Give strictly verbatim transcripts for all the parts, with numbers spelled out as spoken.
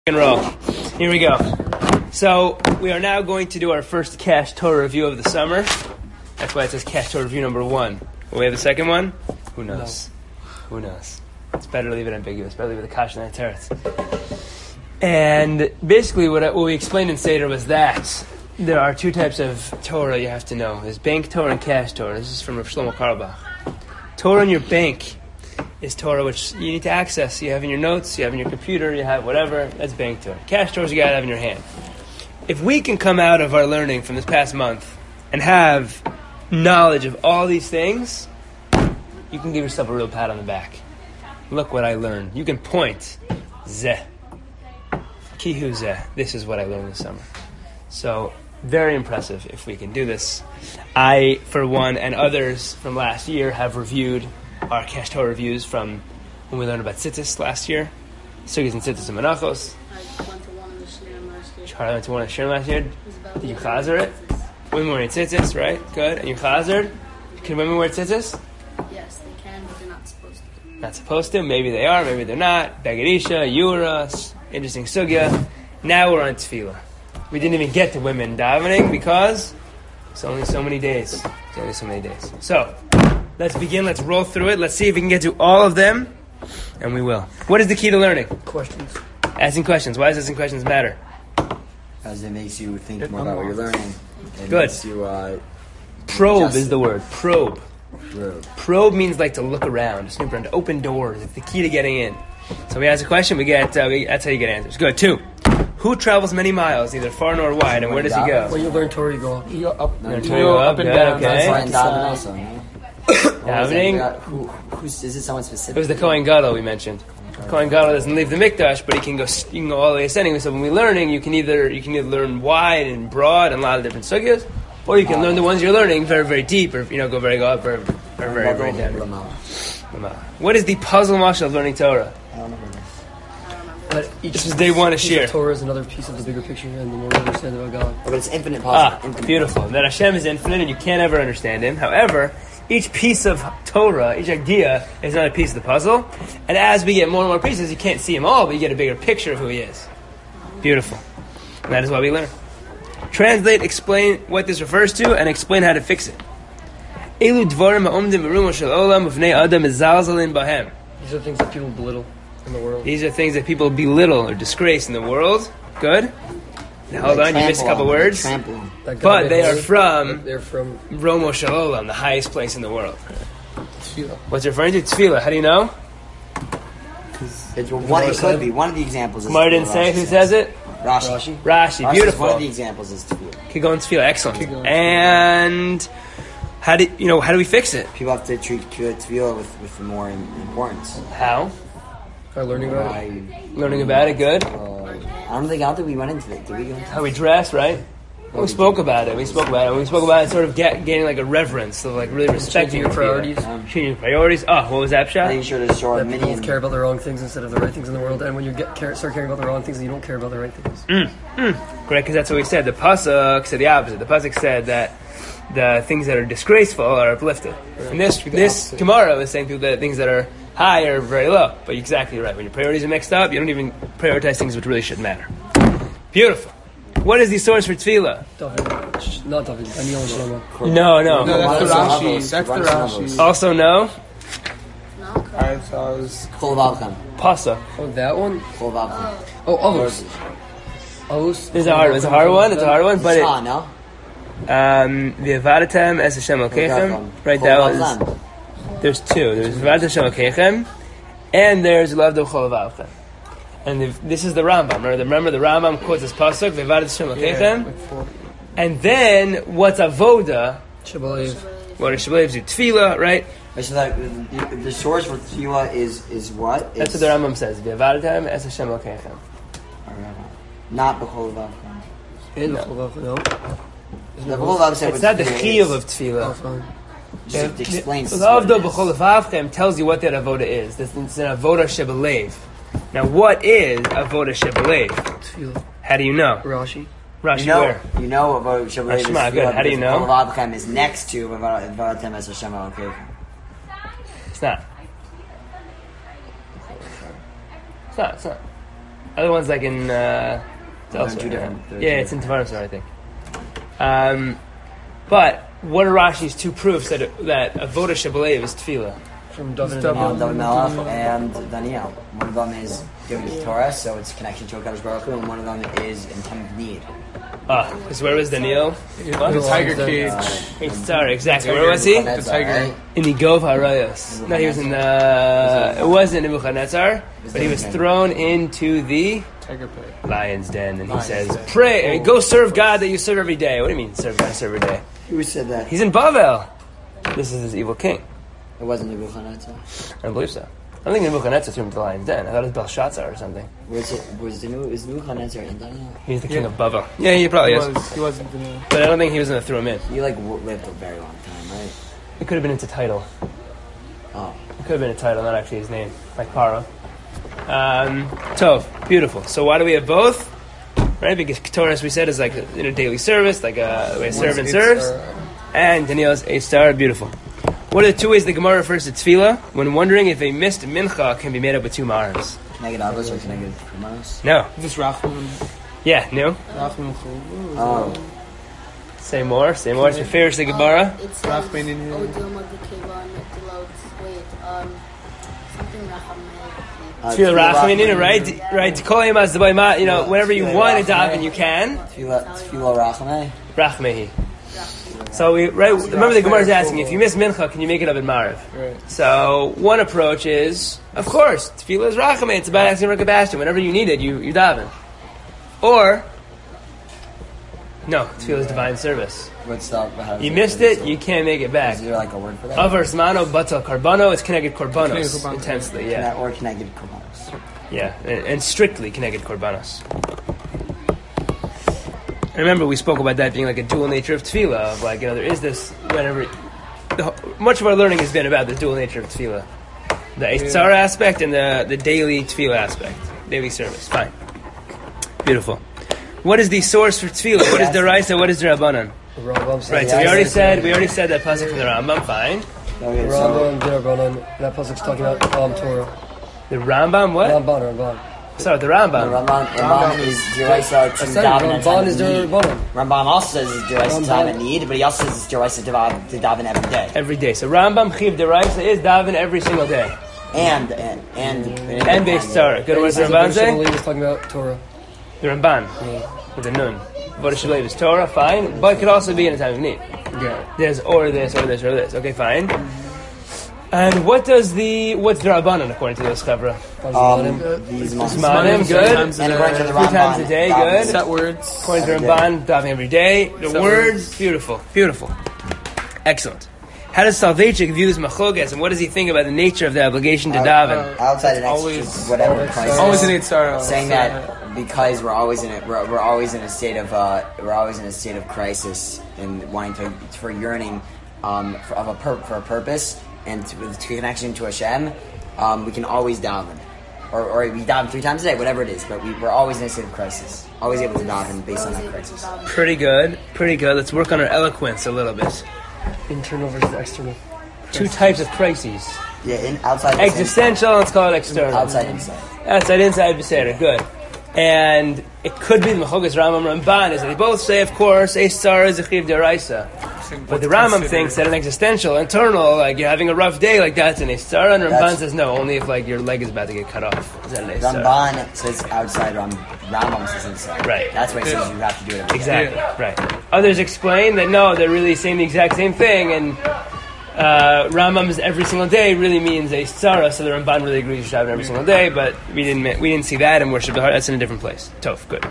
And roll. Here we go. So we are now going to do our first Cash Torah review of the summer. That's why it says Cash Torah review number one. Will we have the second one? Who knows? No. Who knows? It's better to leave it ambiguous. Better leave it the Kash and Teretz. And basically, what, I, what we explained in Seder was that there are two types of Torah you have to know. There's bank Torah and Cash Torah. This is from Rav Shlomo Carlebach. Torah in your bank is Torah which you need to access. You have in your notes, you have in your computer, you have whatever. That's bank Torah. Cash Torah you got to have in your hand. If we can come out of our learning from this past month and have knowledge of all these things, you can give yourself a real pat on the back. Look what I learned. You can point. Zeh. Kihu zeh. This is what I learned this summer. So, very impressive if we can do this. I, for one, and others from last year have reviewed our Cash Torah reviews from when we learned about Tzitzis last year. Sugis and Tzitzis and Menachos. I went to one of the Shneim last year. Charlie went to one of the Shneim last year. Did you chazer it? Women wearing Tzitzis, right? Good. And you chazered? Can women wear Tzitzis? Yes, they can, but they're not supposed to. Not supposed to. Maybe they are, maybe they're not. Begadisha, Yura, interesting sugya. Now we're on Tefillah. We didn't even get to women davening because it's only so many days. It's only so many days. So, let's begin. Let's roll through it. Let's see if we can get to all of them. And we will. What is the key to learning? Questions. Asking questions. Why does asking questions matter? Because it makes you think more about what you're learning. It Good. Makes you, uh, Probe is the word. Probe. Probe. Probe means like to look around, to snoop around, to open doors. It's the key to getting in. So we ask a question, we get, uh, we, that's how you get answers. Good. Two. Who travels many miles, neither far nor wide, and where does he go? When you learn Torah, you go up. You go up, Learn you Torah, go up, up and good, down. okay. That's why in Side to Daven side. also, no? Davening. Who, who's, is it someone specific? It was the Kohen Gadol we mentioned. Kohen Gadol doesn't leave the mikdash, but he can go. You can go all the way ascending. So when we're learning, you can either you can either learn wide and broad and a lot of different sugyas, or you can learn the ones you're learning very very deep, or you know go very go up, or, or very very down. What is the puzzle mashal of learning Torah? I don't know. That each This is day one of piece Shir. of Torah is another piece of the bigger picture, and the more you understand about God. But it's infinite Ah, possible. Infinite beautiful. That Hashem is infinite and you can't ever understand Him. However, each piece of Torah, each idea is another piece of the puzzle. And as we get more and more pieces, you can't see them all, but you get a bigger picture of who He is. Beautiful. And that is why we learn. Translate, explain what this refers to, and explain how to fix it. Elu dvarim ha'omdim b'rumo shel olam uvnei adam mezalzalin bahem. These are things that people belittle in the world. These are things that people belittle or disgrace in the world. Good. Now, hold Like on, you missed a couple trample on, words. trample on. That God But made they are holy, from They're from. Romo Shalom, the highest place in the world. Tefillah. What's it referring to? Tefillah. How do you know? It's one, it could be. One of the examples is Gemara didn't Rashi say who says. says it. Rashi. Rashi. Rashi. Rashi Beautiful. One of the examples is Tefillah. Keep going Tefillah. Excellent. Keep going. And how do you know? How do we fix it? People have to treat Tefillah with, with more importance. How? Are learning about it. I, Learning about it. Good. uh, I don't think, I don't think we went into it. Did we go into it? How we dress, right? We spoke about it. We spoke about it. We spoke about it, sort of get, gaining like a reverence, of like really respecting your priorities. Um, Changing your priorities. Oh, what was that, Making Pshat? sure to show our That people minion. care about the wrong things instead of the right things in the world, and when you get care, start caring about the wrong things, then you don't care about the right things. Correct, because that's what we said. The pasuk said the opposite. The pasuk said that the things that are disgraceful are uplifted. And this this opposite. Gemara is saying that things that are high are very low. But you're exactly right. When your priorities are mixed up, you don't even prioritize things which really shouldn't matter. Beautiful. What is the source for tefillah? David, not David. Daniel and Shlomo. No, no. No, that's the Rashi. Rashi. That's the Rashi. Also, no. No, I thought it was Kol Vavchem. Pasuk. Oh, that one. Kol Vavchem. Oh, Avos. Avos. It's a hard. It's a hard one. It's a hard one. But it. Shah, no? Um, V'avadatem es Hashem Elkeichem. Right. Kol That was. Vavchem. There's two. There's V'avadatem Hashem Elkeichem, and there's Lavdo Chol Vavchem. And the, this is the Rambam. Remember, the, remember the Rambam quotes this pasuk, V'avadat Hashem Elkeichem. like forty. And then what's avoda? Shabalev. What is Shabbat do tefillah, right? Wait, so that, the, the source for Tefillah is, is what? That's It's, what the Rambam says. V'avadatem es Hashem Elkeichem. Not B'chol Vavchem. And No. Cholvav, no. The B'chol Vavchem It's with not the Tefillah chiyuv is- of tefillah. Oh, fine. Just to explain. Lavdo b'chol levavchem tells you what that avoda is. This is an avoda shebelev. Now, what is avoda shebelev? Tefillah. How do you know? Rashi. Rashi, You know, where? you know about Shabbat is Ashma, good. How do you know? Kol Vavchem is next to V'avatem es Hashem Elkeichem. It's not. It's not. It's not. Other one's like in uh, it's They're elsewhere. two different- yeah, they're yeah two it's in Tavanosar, I think. Um, but what are Rashi's two proofs that that avodah shabalev is tefillah? From David and Double. Um, Daniel. David Melech and Daniel. One of them is giving the Torah, so it's connection to HaKadosh Baruch Hu, and one of them is in time of need. Ah, because where was Daniel? In the tiger cage. It's sorry, exactly. Where was he? The tiger. In the Gov HaRayos. No, he was in the. It wasn't in Nebuchadnezzar, but he was thrown into the Tiger pit. lion's den, and he Lion's says, den. "Pray, go serve God that you serve every day." What do you mean, serve God, serve every day? Who said that? He's in Bavel. This is his evil king. It wasn't Nebuchadnezzar. I don't believe so. I don't think Nebuchadnezzar threw him to the lion's den. I thought it was Belshazzar or something. Was it? Was the new? Is Nebuchadnezzar in Daniel? He's the king Yeah. of Bavel. Yeah, he probably He is. was. He wasn't gonna. But I don't think he was going to throw him in. He like w- lived a very long time, right? It could have been into title. Oh, It could have been a title, not actually his name, like Paro. Um, Tov, beautiful. So why do we have both? Right, because Torah, as we said, is like in a daily service, like a, the way a servant It's, serves. uh, And Daniel's a star, beautiful. What are the two ways the Gemara refers to tefillah? When wondering if a missed mincha can be made up with two mars. can I get Abbas or can I get Kumanos? No. Just Rachman. Yeah, no. Rachman Chol. Oh, Say more, say more. It's your favorite the Gemara. It says, Rachman in here. "O Dilma Dekeva Netilot." Wait, um, something Rachamel. uh, Tefillah Tefillah rachmanin, right? Right. Kol yom hazdabayma, you know, whenever you Tefillah want to rachmaneh. daven, you can. Tefillah, Tefillah Rachameh. Rachmehi. So we right. Remember the Gemara is asking if you miss mincha, can you make it up in Mariv? Right. So one approach is, of course, tefillah is rachameh. It's about asking for compassion. Whenever you need it, you you daven. Or no, tefillah is divine service. What's that? How does You it- missed is it, you can't make it back. Is there like a word for that? Avar zmano batal karbano. It's connected korbanos Connected korbanos. intensely. Can Yeah, I- or can I get Kumanos? yeah, and, and strictly connected korbanos. And remember, we spoke about that being like a dual nature of tefillah. Of like, you know, there is this whenever. The, whole- much of our learning has been about the dual nature of tefillah, the Eitzar aspect and the the daily tefillah aspect, daily service. Fine, beautiful. What is the source for tefillah? What is the Raisa? What is the Rabbanan? The Rambam says Right. So we already said we already said that pasuk from the Rambam. Fine. Okay, The so Rambam, the Rabbanan, that pasuk's talking about um, Torah. The Rambam. What? Ramban, Ramban. Sorry, the the Rambam. Ramban, Ramban is Jeraisa to I said daven at time Ramban is of the need. Rabbanan. Ramban also says it's Jeraisa to Ramban. daven at need, but he also says it's Jeraisa to daven- to daven every day. Every day. So Rambam chiv the Raisa is daven every single day. And and and And Beis Tzara. Good. What does the The Ramban say? Shabbat is talking about Torah. The Ramban with the nun. Vodah Shabbat is Torah, fine, but it could also be in a time of need. Yeah. There's or this or this or this. Okay, fine. And what does the what's the Rabbanan according to those chavra? Um, these months. Zmanim, good. times a And according to the Three times Ramban, a day, daven- good. Set words. According to Every Ramban, davening every day. The Set words, beautiful, beautiful, excellent. How does Salvechik view this machogas, and what does he think about the nature of the obligation to Uh, daven? Outside an Always- extra whatever crisis. Always an eight star. saying that because we're always in it, we're, we're always in a state of uh, we're always in a state of crisis and wanting to for yearning um, for, of a pur- for a purpose and to, to connection to Hashem, um, we can always daven, or, or we daven three times a day, whatever it is. But we, we're always in a state of crisis, always able to daven based on that crisis. Pretty good, pretty good. Let's work on our eloquence a little bit. Internal versus external. Two types of crises. Yeah, in, outside inside. Existential, let's call it external. outside inside. Outside, inside, Beseder, good. And it could be the Machogas Rambam Ramban, is that they both say, of course, Eis Tzara is a Chiv Deraisa. But the Rambam thinks that an existential, internal, like you're having a rough day, like that's an Eis Tzara, and Ramban That's- says no, only if like your leg is about to get cut off. Is that an Eis Tzara? Ramban says outside, Ram, Rambam says inside. Right. That's why he says you have to do it every day. Exactly, right. Others explain that no, they're really saying the exact same thing, and uh, Rambam's every single day really means a tzara, so the Ramban really agrees you should have it every single day, but we didn't we didn't see that in Worship the Heart. That's in a different place. Tov, good.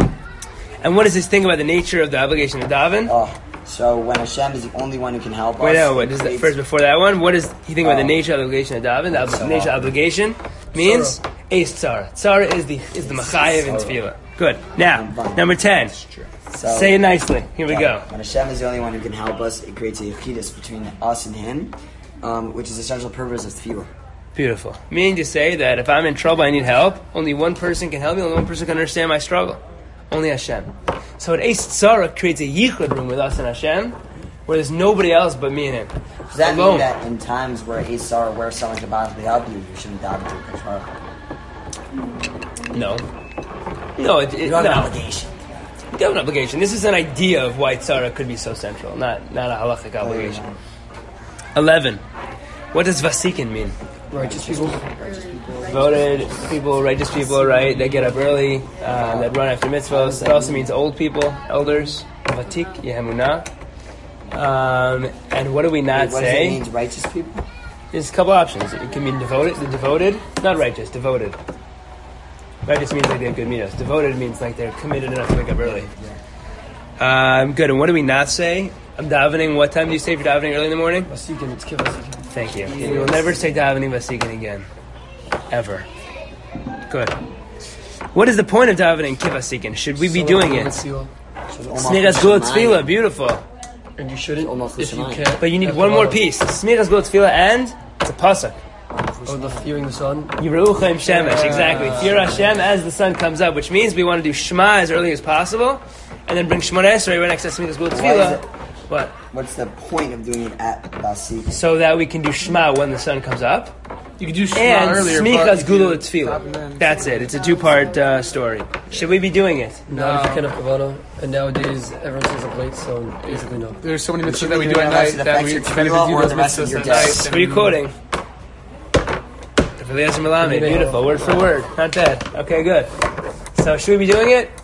And what does this thing about the nature of the obligation of daven? Oh, so when Hashem is the only one who can help Wait, us. no, what is that? it's- First, before that one, what does he think about the Oh. nature of the obligation of daven? The ob- Tzara. nature of obligation means ace tzara. Tzara is the is the machayev in tefillah. Good. Now, number ten. So, Say it nicely. Here we go. When Hashem is the only one who can help us, it creates a yechidus between us and Him, um, which is the essential purpose of tefillah. Beautiful. Meaning to say that if I'm in trouble, I need help, only one person can help me, only one person can understand my struggle. Only Hashem. So an Eis Tzara creates a yichud room with us and Hashem, where there's nobody else but me and Him. Does that Alone. mean that in times where Esau, where someone can possibly help you, you shouldn't dive into a Baruch Hu? No. No, it, it, You have no. an obligation. You have an obligation. This is an idea of why tzara could be so central, not not a halachic obligation. Eleven. What does vasikin mean? Righteous people. Devoted people, righteous people, right? They get up early, uh, that run after mitzvahs. It also means old people, elders. Vatik, yehemunah. Um, and what do we not What does it say? mean, righteous people? There's a couple options. It can mean devoted, the devoted, not righteous, devoted. Righteous means like they have good midos. Devoted means like they're committed enough to wake up early. Um, good. And what do we not say? I'm davening. What time do you say for davening early in the morning? Vasikin, it's kiv vasikin. Thank you. You will never say davening vasikin again. Ever. Good. What is the point of davening kivasikin? Should we be doing it? Smichas gula tefillah, beautiful. And you shouldn't Almost if you L'Shamayim. can't. But you need at one the more bottom. piece. Smichas gula tefillah and it's a pasuk. Oh, the fearing the sun. Yirucha im shemesh, exactly. Fear Hashem as the sun comes up, which means we want to do Shema as early as possible, and then bring Shemona Esrei right next to Smichas gula Why is tefillah. it- What? What's the point of doing it at Basik? So that we can do Shema when the sun comes up. You could do Shema And earlier. but Smichas if Gula you stop and Tefillah. then- That's it. It's a two-part uh, story. Should we be doing it? Not if you can't have kavana. And nowadays, everyone stays up late, so basically no. There's so many mitzvahs should that be we do doing at unless night it that affects we your benefit tefillah you or those the rest of mitzvahs your at day. night. What are you quoting? Eliezer Malami. Beautiful. Word for word. Not bad. Okay, good. So should we be doing it?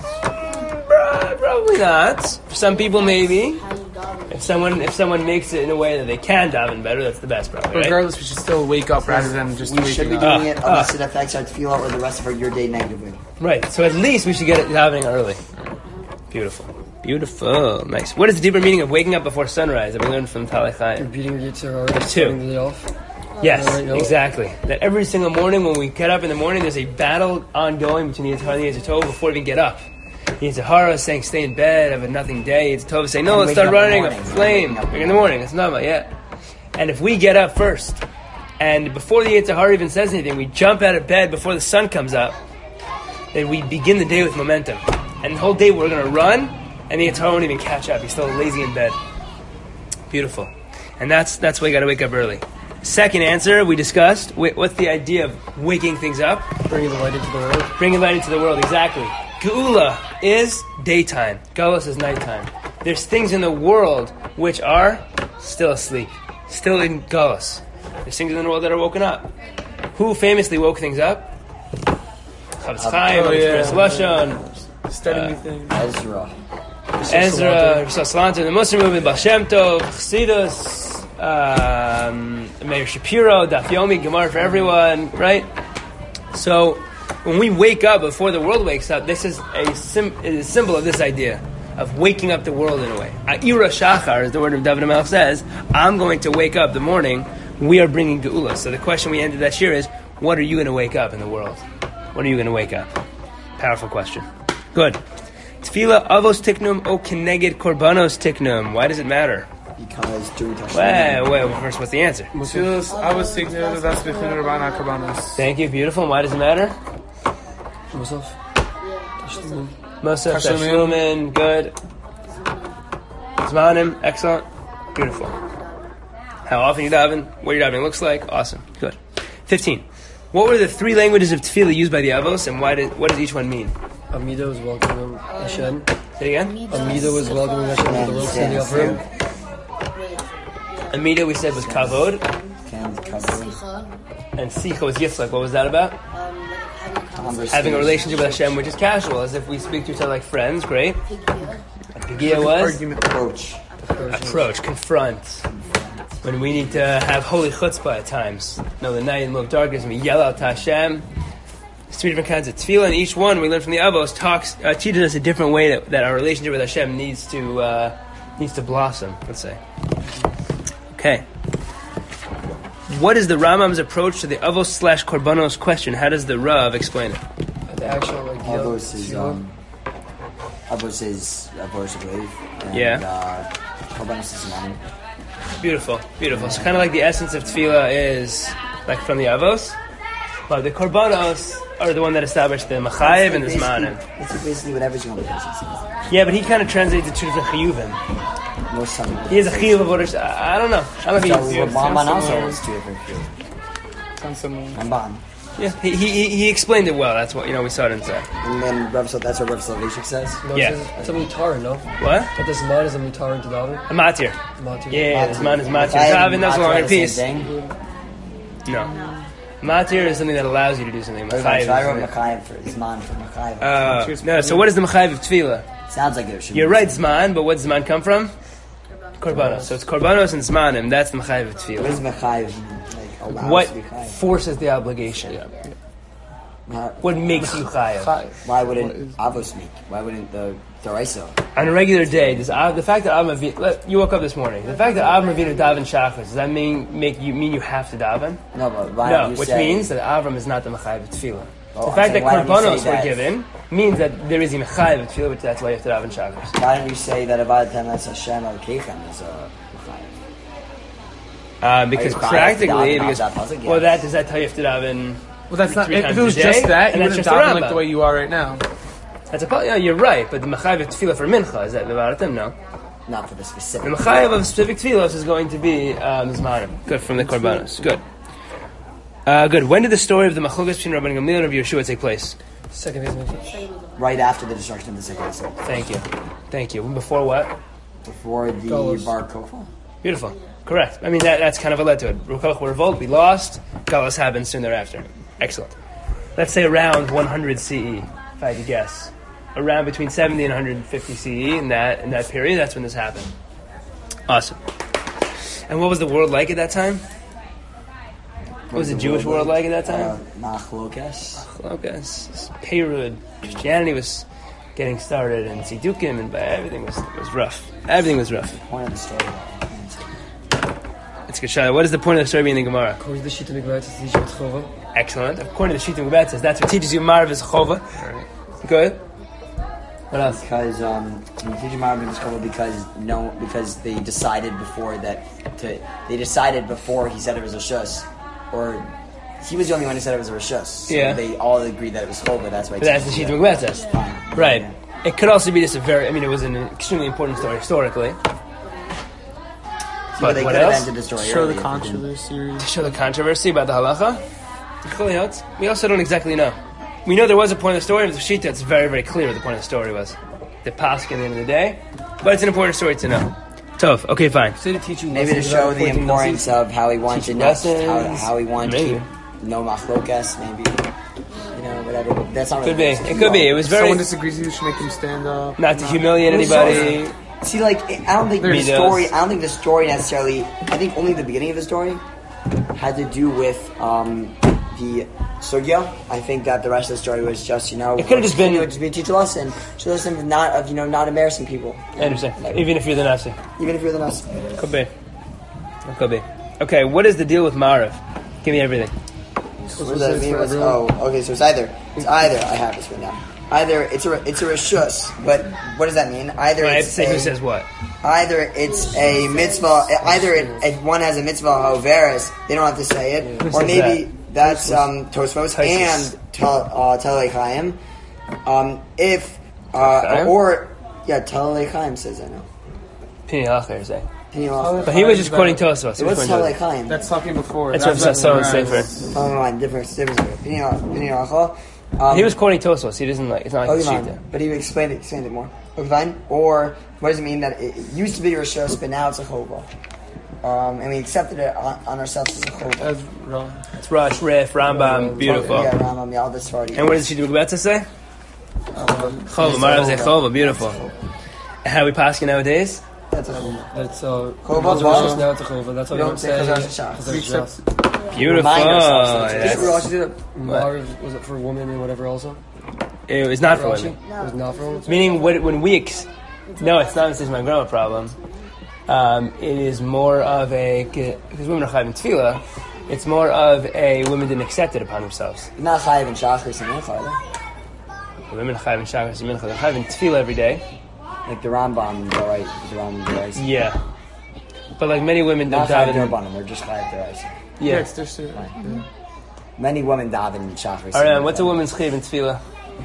Pro- Probably not. For some people, maybe. How you daven? If someone if someone makes it in a way that they can daven better, that's the best, probably. Right? Regardless, we should still wake up rather than just We should be waking up. doing it Ah, unless ah. it affects our tefillah or the rest of our, your day negatively. Right. So at least we should get it davening early. Beautiful. Beautiful. Nice. What is the deeper meaning of waking up before sunrise that we learned from Talei You're Chaim? beating your yitzhar already, Two. starting the day off. Yes, Alright, no. exactly. That every single morning when we get up in the morning, there's a battle ongoing between the Yitzhar and the Yitzhar Tov before we even get up. The Yitzhar is saying stay in bed, have a nothing day. Yitzhar Tov is saying no, And let's waking start up in the running a morning. flame. Waking up In the morning, it's not yeah. And if we get up first, and before the Yitzhar even says anything, we jump out of bed before the sun comes up, then we begin the day with momentum. And the whole day we're going to run, and the Yitzhar won't even catch up. He's still lazy in bed. Beautiful. And that's that's why you got to wake up early. Second answer we discussed. Wh- What's the idea of waking things up? Bringing the light into the world. Bringing light into the world. Exactly. Geula is daytime. Galus is nighttime. There's things in the world which are still asleep, still in Galus. There's things in the world that are woken up. Who famously woke things up? Chavetz Chaim, Oh, yeah. Chris Lashon, Study Uh, new things. Ezra. Ezra, Salanter, the Muslim movement, Baal Shem Tov, Chassidus, um, Meir Shapiro, Daf Yomi, Gemara for everyone, right? So when we wake up before the world wakes up, this is a, sim- is a symbol of this idea of waking up the world in a way. A'ira Shachar, as the word of David HaMelech says, I'm going to wake up the morning. We are bringing Geula. So the question we ended that year is, what are you going to wake up in the world? What are you going to wake up? Powerful question. Good. Tefillah avos tiknum o keneged korbanos tiknum. Why does it matter? Because during Tashmish. Wait, wait, first, what's the answer? Tefillas, I was thinking that that's between Rabbana Karbanos. Thank you, beautiful. And why does it matter? Musaf. Tashlumin. Musaf, Tashlumin. Tashlumin, good. Zmanim, excellent. Beautiful. How often you daven, what your davening looks like, awesome. Good. fifteen. What were the three languages of tefillah used by the avos, and why did, what does each one mean? Amida was welcoming Hashem. Say it again? Amida was welcoming Hashem to the world, standing up for him. Amida, we said, was kavod, Can cover Sicha, and sicha was yitzchak. What was that about? um, like having conversation. Having a relationship with Hashem, which is casual, as if we speak to each other like friends, great. Pigia, Pigia was Argument. approach. approach, confront. When we need to have holy chutzpah at times. No, the night in the middle of darkness, and we yell out to Hashem. There's three different kinds of tefillah, and each one we learn from the Avos talks, uh, teaches us a different way that, that our relationship with Hashem needs to uh, needs to blossom. Let's say. Okay. What is the Rambam's approach to the Avos slash Korbanos question? How does the Rav explain it? The actual idea. Avos is tefillah. um. Avos is Avos, I believe. And, Yeah. Uh, Korbanos is money. Beautiful, beautiful. So kind of like the essence of tefillah is like from the Avos, but the Korbanos are the one that established the Machayev and the Zmanim. It's basically whatever's going to be says. Yeah, but he kind of translates it to different chiyuvim. Most some. He has a chiyuv of Odesh. I I don't know. I don't know So if he. Ramban also similar. has two different fields. Sounds similar. Ramban. Yeah, he, he he explained it well. That's what you know. We saw it inside. And then Rav Sol- that's what Rav Soloveitchik says. No, Yeah. It's, a- it's a mutar, no? What? But this man is a mutar into David. A matir. Matir. Yeah, this man is matir. I have Davin does a not longer tried the same piece. thing. No. Matir is something that allows you to do something. Try Machayev. Rav is- Machayev for Zman for Machayev. Uh, no, so what is the Machayev of Tefillah? Sounds like it should You're be. right, Zman, but what does Zman come from? Korbanos. So it's Korbanos and Zmanim. That's the Machayev of What Tefillah. does Machayev like allow What us to be chayev? forces the obligation? Not- What makes you chayev? Why wouldn't Avos make? Why wouldn't the Doraisa? On a regular day, does Av, the fact that Avram Avinu, let- you woke up this morning, the fact that Avram Avinu daven shachar, does that mean make you mean you have to daven? No, but why No, don't you which say, means that Avram is not the mechayev of tefillah. Well, the I'm fact that saying, why don't you korbanos say were that? given means that there is a mechayev of tefillah, which that's why you have to daven shachar. Why don't you say that about the time that's Hashem al Keichem is a Machayev? Uh, because Are you chayev to practically, daven because off that pasuk? well, Yes. that does that tell you have to daven? Well, that's not. Three If times it was a day, just that, and you that's wouldn't just the daven like Rambam. the way you are right now. That's a yeah, you're right, but the mechayev of tefillah for mincha is that about them? No, Not for the the specific. mechayev of specific tefillos is going to be um, zmanim. Good from the korbanos. Good. Uh, good. When did the story of the machlokas between Rabban Gamliel and Rabbi Yeshua take place? Second base maybe. Right after the destruction of the second city. Thank you. Thank you. Before what? Before the Galus. Bar Kofa. Beautiful. Correct. I mean, that, that's kind of what led to it. Rukoch were revolt, we lost. Galus happened soon thereafter. Excellent. Let's say around one hundred C E, if I had to guess. Around between seventy and one hundred fifty C E in that, in that period, that's when this happened. Awesome. And what was the world like at that time? What was the Jewish world like at that time? Uh, Machlokas. Okay, Peyrud, Christianity was getting started, and Sidukim, and everything was was rough. Everything was rough. Point of the story. It's good, Shai. What is the point of the story being in the Gemara? According to the Shita Mikvah, it's teaching with Chova. Excellent. According to the Shita Gebet says that's what teaches you Marav is Chova. Good. What else? Because um, you teach Marav is Chova because no, because they decided before that to they decided before he said it was a shus, or he was the only one who said it was a rishus. So Yeah. they all agreed that it was Chova. That's why. he But that's the teaches Shita you Gebet that. says. Fine. Right. Yeah. It could also be just a very. I mean, it was an extremely important story historically. But But they what could have else? ended the story Show early the if they didn't. controversy. To show the controversy about the halacha. We also don't exactly know. We know there was a point of the story of the Shita. It's very, very clear what the point of the story was. The Pasuk at the end of the day. But it's an important story to know. Tough. Okay, fine. Say to teach you Maybe to lessons show without the pointing importance lessons. of how he wanted to Teaching not, how, lessons. how he wanted Maybe. to keep no machlokas, maybe. You know, whatever. But that's not Could really be. It could be. It was If very. someone disagrees with you, you should make them stand up. Not to humiliate anybody. See, like, I don't think the There's- story. I don't think the story necessarily. I think only the beginning of the story had to do with um, the sugya. I think that the rest of the story was just, you know, It could've just been- you know, just be a teach a lesson, teach a lesson of not of you know not embarrassing people, I understand. Even if you're the Nasi. even if you're the us. Could be. It could be. Okay, what is the deal with Marav? Give me everything. What does that mean? What's- Oh, okay. So it's either it's either I have this right now. Either it's a it's a rishus, but what does that mean? Either I have to it's say who a, says what. either it's a mitzvah. Either it, if one has a mitzvah hoveres, they don't have to say it, Who or says maybe that's um, Tosfos Tosfos. and Tel uh, Talei Chaim. Um, if uh, Chaim? or yeah, Talei Chaim says I know. Pini Halacha, say. Piniel- But he was just quoting Tosfos. He was What's quoting Talei Tosfos. Chaim? That's talking before. That's what That's so what- safer. Oh, no, no, different, different. Piniel- Piniel- Um, He was quoting Tosfos. He doesn't like. It's not like Okay, the fine. Shita. But he explained it, explained it more. Okay, fine. Or what does it mean that it, it used to be a rishos, but now it's a chova? Um, and we accepted it on, on ourselves as a chova. That's wrong. It's Rush, Rif, Rambam, beautiful. Yeah, Rambam, yeah, all this already. And what does she do about to say? Chova, Marav say Chova, beautiful. And how we paskin nowadays? That's a chova. That's uh, Chova, Chova, Chova. now it's a Chova. That's how You you don't don't say say. Chazar Shach. Chazar We Shach. accept- Beautiful. Remind ourselves that Did we Yes. also do that? Marav, was it for women and whatever also? It was not for Rashi? women. It was not for women? Meaning, what, when we... Ex- no, it's not. This is my grandma problem. Um, it is more of a... Because women are chayv in tefillah, it's more of a women didn't accept it upon themselves. Not chayiv and shachris and mincha, either. The women are chayv in shachas and mincha. They're chayv in tefillah every day. Like the Rambam, the right, the Rambam, the right. Yeah. But like many women don't Not chayiv daven... derbanim, they're just chayiv the right. Yeah, Yeah. it's their suit. Yeah. Many women daven in shachris. Alright, what's a woman's chayv in tefillah?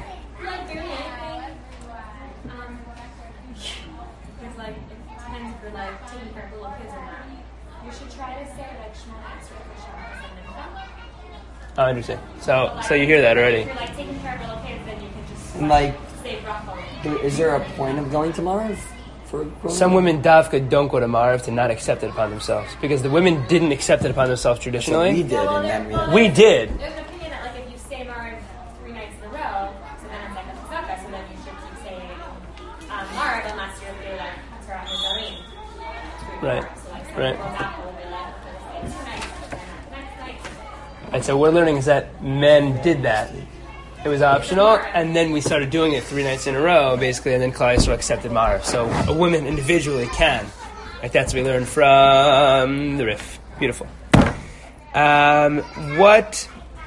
Um, There's like, it depends if you're like taking care of little kids or not. You should try to say like Shema Esrei for Shabbos and Mincha. Oh, I understand. So, so you hear that already. If you're like taking care of little kids, then you can just And, like, save bracha. there- is there a point of going to Marav for growing Some up? women davka don't go to Marav to not accept it upon themselves because the women didn't accept it upon themselves So traditionally. we did, and then we. We did. There's an opinion that like if you stay married three nights in a row, so then it's like a tzedakah, so then you should keep staying um, married unless you're through like Torah Hazarim. Right. So like Right. some people will be like, okay, two nights, and then next night. And so what we're learning is that men did that. It was optional, and then we started doing it three nights in a row, basically, and then Klal Yisrael accepted Marav. So a woman individually can. Like that's what we learned from the Rif. Beautiful. Um, what?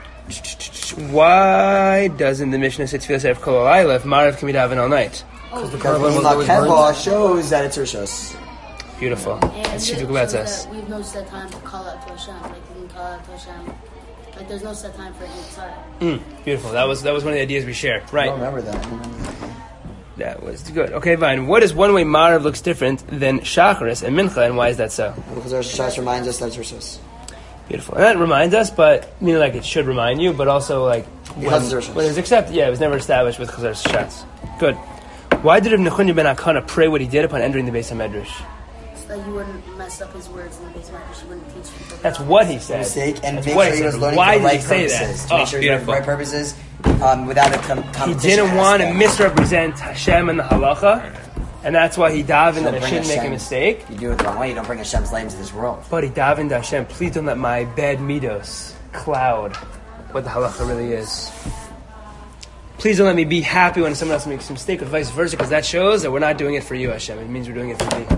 Why doesn't the Mishnah say Tfilas Erev Kol Halayla if Marav can be daven all night? Oh, the Because carbon was always Makeva shows that it's Rishos. Beautiful. and That's it Shidduch shows Betzes. that we've no set time to call out to Hashem. Like we can call out to Hashem. Like there's no set time for Yitzhak. Mm, beautiful. That was that was one of the ideas we shared. I Right. don't remember that. I don't remember that. That was good. Okay, fine. What is one way Marav looks different than Shacharis and Mincha, and why is that so? Because our Shas reminds us that it's Rishos. Beautiful. And that reminds us, but you know, like it should remind you, but also like when, Because it's Rosh when it was accepted, yeah, it was never established with Chazar Shatz. Good. Why did Ibn Nechunya ben Akana pray what he did upon entering the Beis HaMedrash? So that you wouldn't mess up his words in the basement. You wouldn't teach people. That's what he said. Mistake and That's make what sure he he was said. learning Why for the did right he say purposes. that? To make Oh, sure he's learning for beautiful. the right purposes um, without a com- He competition didn't want to aspect. misrepresent Hashem and the halacha, and that's why he davened that Don't I bring shouldn't make a Hashem. mistake. You do it the wrong way, you don't bring Hashem's light into this world. But he davened to Hashem, please don't let my bad midos cloud what the halacha really is. Please don't let me be happy when someone else makes a mistake, or vice versa, because that shows that we're not doing it for you, Hashem. It means we're doing it for me.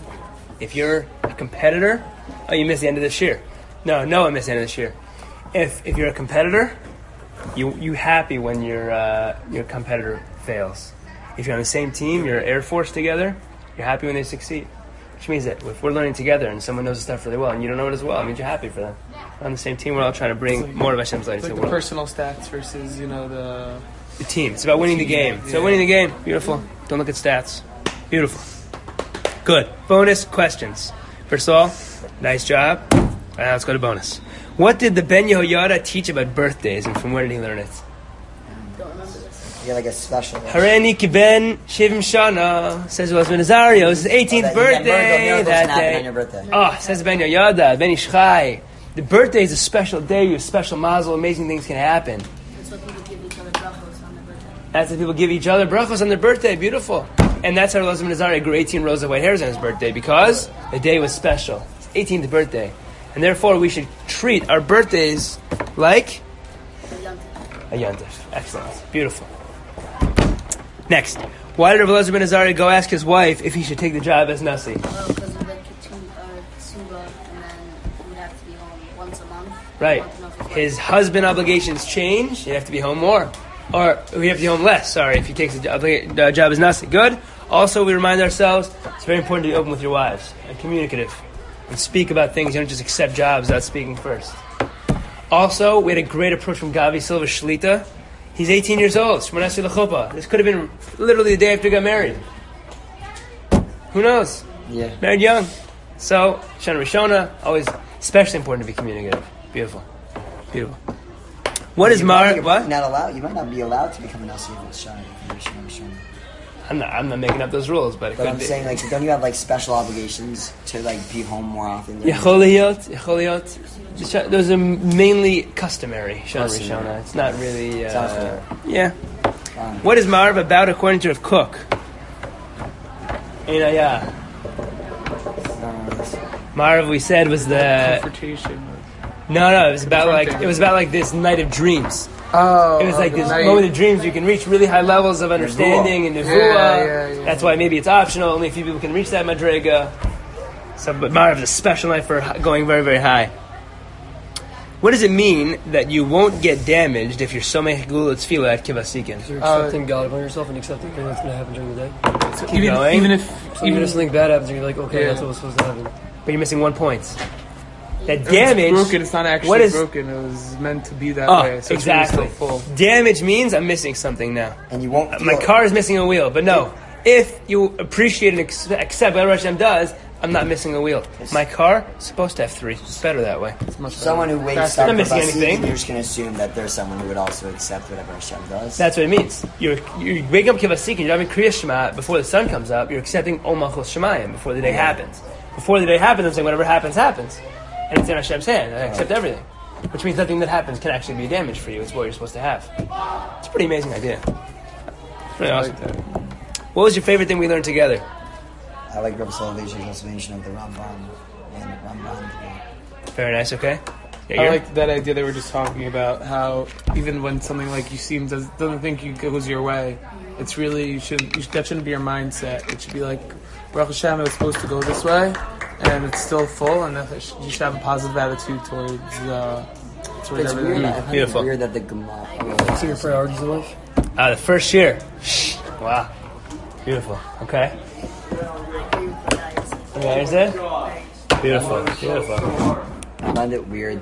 If you're a competitor, oh, you missed the end of this year. No, no one missed the end of this year. If if you're a competitor, you you happy when your uh, your competitor fails. If you're on the same team, you're Air Force together, you're happy when they succeed. Which means that if we're learning together and someone knows the stuff really well and you don't know it as well, it means you're happy for them. We're on the same team, we're all trying to bring more of Hashem's light It's into like the the world. personal stats versus, you know, the... The team. It's about winning the game. So Yeah. winning the game. Beautiful. Don't look at stats. Beautiful. Good. Bonus questions. First of all, nice job. Now let's go to bonus. What did the Ben Yehoyada teach about birthdays, and from where did he learn it? Don't remember this. You get like a special. Hareni Kiben Shivim Shana, says it was Ben Azario. It's his eighteenth Oh, that you get birthday miracles that happen day. on your birthday. Oh, says Ben Yehoyada, Ben Ishchai. The birthday is a special day. You have special mazel. Amazing things can happen. That's what people give each other brachos on their birthday. That's what people give each other brachos on their birthday. Beautiful. And that's how Elazar ben Azariah grew eighteen rows of white hairs on his birthday, because the day was special. It's eighteenth birthday. And therefore we should treat our birthdays like The young a yontif. Excellent. Beautiful. Next. Why did Elazar ben Azariah go ask his wife if he should take the job as Nasi? Well, because of the ketu- uh, ksuba, and then he would have to be home once a month. Right. I want to know if his His wife- husband obligations change. He'd have to be home more. Or we have to be home less, sorry, if he takes the job, the job as Nasi. Good. Also, we remind ourselves, it's very important to be open with your wives and communicative. And speak about things. You don't just accept jobs without speaking first. Also, we had a great approach from Gavi Silva Shlita. He's eighteen years old. Shmoneh Esrei L'chuppah. This could have been literally the day after he got married. Who knows? Yeah. Married young. So, Shana Rishona, always especially important to be communicative. Beautiful. Beautiful. What is You might Mar? be What? Not allowed. You might not be allowed to become an L C if it's shy. if you're shy, shy. I'm not. I'm not making up those rules, but it But could I'm be. saying, like, don't you have like special obligations to like be home more often? than- Yechol liyot, yechol liyot. Those are mainly customary. Shana Customary. Rishona. It's not really. Uh, Sounds fair. yeah. Fine. What is Marv about according to Rav Kook? Eina, yeah. Marv, we said, was the Confrontation. no, no. It was about like Confronting. it was about like this night of dreams. Oh, It was like okay. this Now you- moment of dreams. You can reach really high levels of understanding and nevuah. Yeah, yeah, yeah. That's why maybe it's optional. Only a few people can reach that madrega. So, but Marv is a special night for hi- going very, very high. What does it mean that you won't get damaged if you're somech gula tefillah at kivasikin? You're Uh, accepting God upon yourself and accepting everything that's going to happen during the day. Keep even, going. even if So even even if something bad happens, and you're like, okay, Yeah. that's what was supposed to happen. But you're missing one point. That it's damage. broken, it's not actually what is- broken. It was meant to be that Oh, way. So exactly. It's really still full. Damage means I'm missing something now. And you won't. My feel- car is missing a wheel, but no. If you appreciate and ex- accept what Hashem does, I'm not missing a wheel. My car is supposed to have three. It's better that way. It's much better. Someone who wakes Faster. up Not missing for anything. you're just going to assume that there's someone who would also accept whatever Hashem does. That's what it means. You're you wake up Kivasik and you're having Kriyas Shema before the sun comes up. You're accepting Ol Malchus Shemayim before the day happens. Before the day happens, I'm saying whatever happens, happens. And it's in Hashem's hand. I accept everything. Which means nothing that happens can actually be damage for you. It's what you're supposed to have. It's a pretty amazing idea. It's really awesome. What was your favorite thing we learned together? I like Rabbi Soloveitch's explanation of the Rambam and Ramban. Very nice, okay? Yeah, I you're- like that idea that we're just talking about, how even when something like you seem does, doesn't think you goes your way, it's really, you should, you should, that shouldn't be your mindset. It should be like, Baruch Hashem, it was supposed to go this way, and it's still full, and that sh- you should have a positive attitude towards, uh, towards It's everything. weird, I find Beautiful. it weird that the Gemara... What's your priorities in life? Ah, the first year. Wow. Beautiful. Okay. Okay, is it? Beautiful. Beautiful. I find it weird